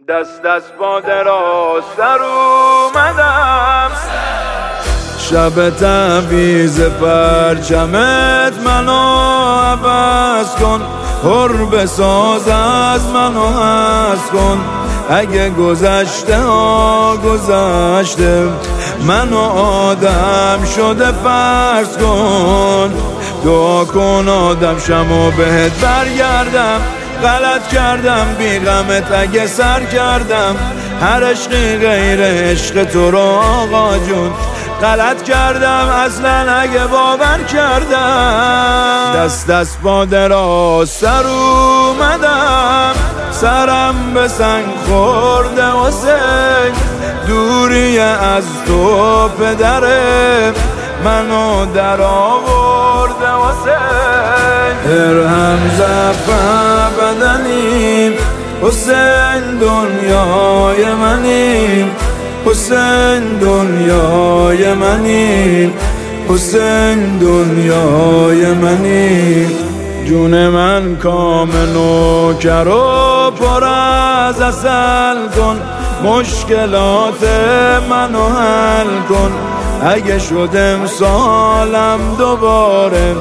دست با دراز سر اومدم، شب تبریز پرچمت منو عوض کن، حر بساز از منو هست کن. اگه گذشته ها گذشته، منو آدم شده فرض کن. دعا کن آدم شم و بهت برگردم، غلط کردم بی غمت اگه سر کردم، هر عشقی غیر عشق تو رو آقا جون. غلط کردم اصلا اگه باور کردم، دست با دراز سر اومدم، سرم به سنگ خورده حسین. دوری از تو پدره منو در آورده حسین. درهم زفه بدنیم حسین، دنیای منیم حسین، دنیای منیم حسین، دنیای منیم. جون من کام نوکر و پر از عسل کن، مشکلات منو حل کن. اگه شد امسالم دوباره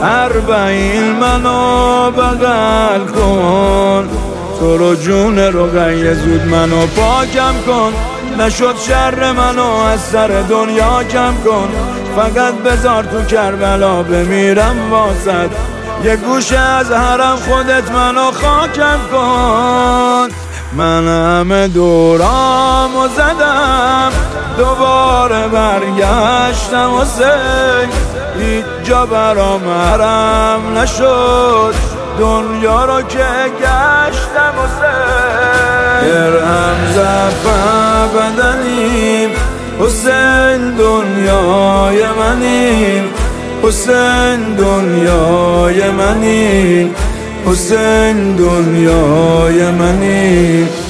40 منو بغل کن. تو رو جون رقیه زود منو پاکم کن، نشد شر منو از سر دنیا کم کن. فقط بذار تو کربلا بمیرم واسد، یه گوشه از حرم خودت منو خاکم کن. من همه دورامو زدم، دوباره برگشتم حسین. هیچ جا برام حرم نشد، دنیا رو که گشتم حسین. درهم زفه بدنیم حسین، دنیای منیم حسین، دنیای منیم حسین، دنیای منیم.